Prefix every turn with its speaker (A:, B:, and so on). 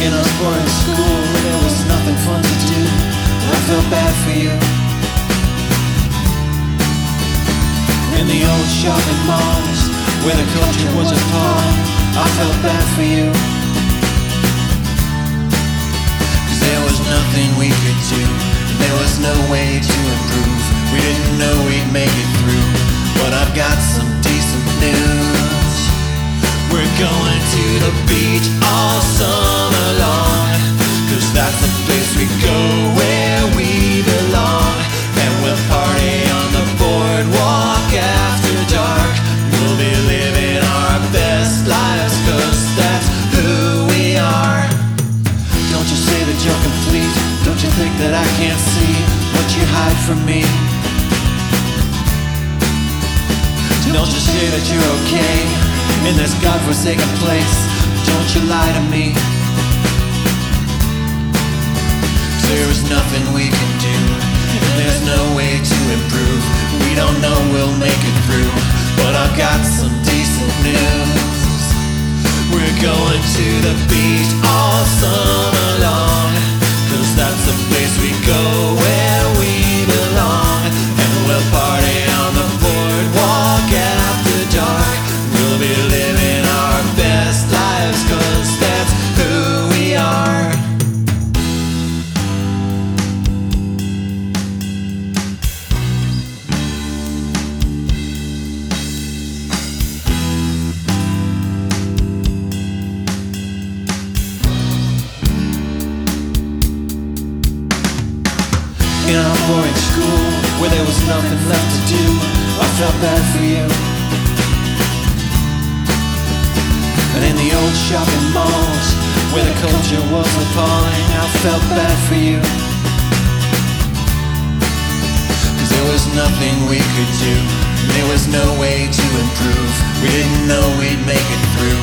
A: In our boring school where there was nothing fun to do, I felt bad for you. In the old shopping malls where the culture was appalling, I felt bad for you. 'Cause there was nothing we could do, there was no way to improve. We didn't know we'd make it through, but I've got some decent news. We're going to the beach all summer long, 'cause that's the place we go where we belong. And we'll party on the boardwalk after dark. We'll be living our best lives, 'cause that's who we are. Don't you say that you're complete, don't you think that I can't see what you hide from me? Don't you say that you're okay in this godforsaken place, don't you lie to me. 'Cause there is nothing we can do, and there's no way to improve. We don't know we'll make it through, but I've got some decent news. We're going to the beach all summer long, 'cause that's the place we go where we belong. And we'll party on the boardwalk after dark. We'll be living our best lives, 'cause that's who we are. In our boring school where there was nothing left to do, I felt bad for you. And in the old shopping malls where the culture was appalling, I felt bad for you. 'Cause there was nothing we could do, there was no way to improve. We didn't know we'd make it through,